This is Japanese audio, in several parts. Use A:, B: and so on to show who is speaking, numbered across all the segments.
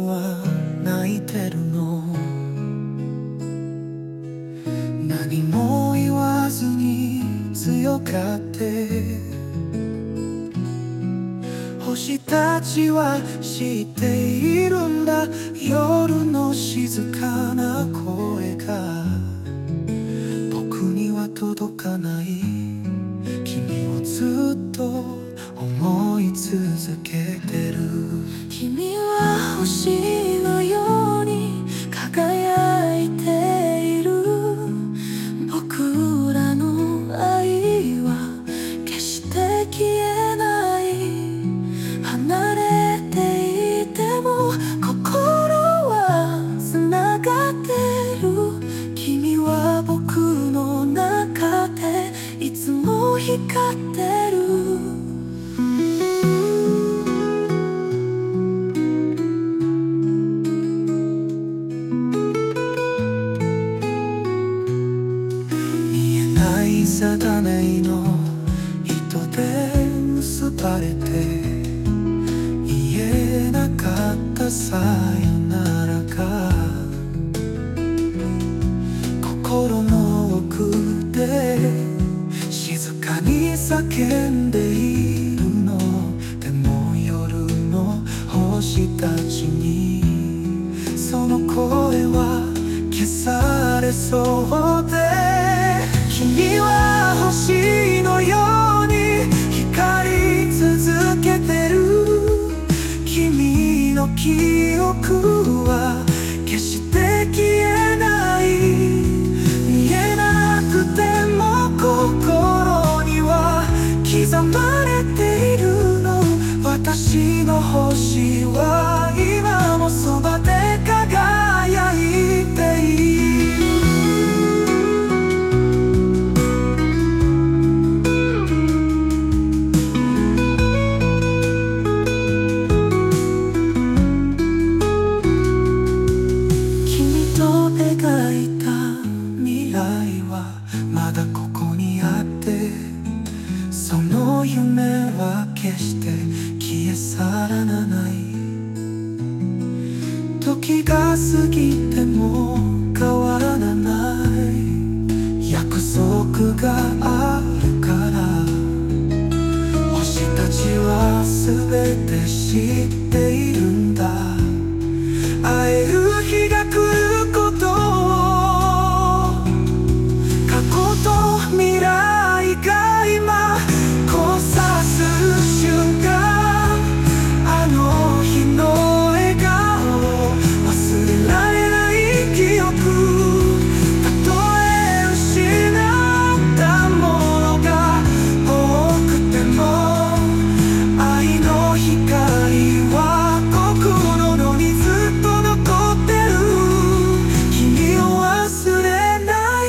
A: は泣いてるの？何も言わずに強がって星たちは知っているんだ。夜の静かな声が僕には届かない。君をずっと思い続けてる。
B: 君は星のように輝いている。僕らの愛は決して消えない。離れていても心はつながってる。君は僕の中でいつも光ってる。
A: 定めの糸で結ばれて言えなかったさよならが心の奥で静かに叫んでいるの。でも夜の星たちにその声は消されそうで、君は星のように光り続けてる。君の記憶は決して消えない。見えなくても心には刻まれているの。私の星は今もそばで輝いている。まだここにあって、その夢は決して消え去らない。時が過ぎても変わらない約束があるから。星たちは全て知っているんだ。会える日が来ることを、未来が今交差する瞬間、あの日の笑顔、忘れられない記憶。たとえ失ったものが多くても、愛の光は心にずっと残ってる。君を忘れない。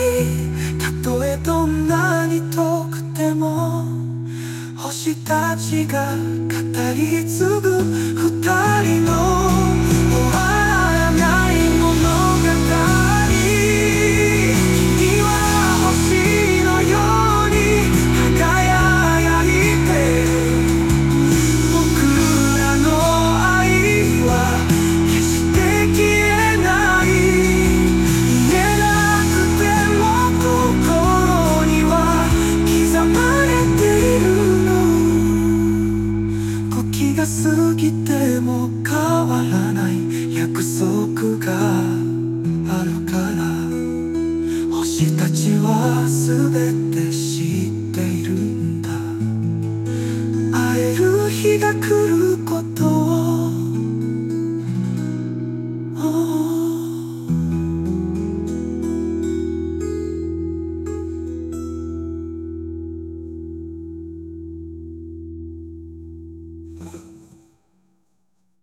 A: たとえどんなに遠くても、星たちが語り継ぐ二人の終わらない物語。君は星のように輝いて、僕らの愛は決して消えない。見えなくても心には刻まれているの。時が過ぎても変わらない約束があるから。星たちは全て知っているんだ。会える日が来る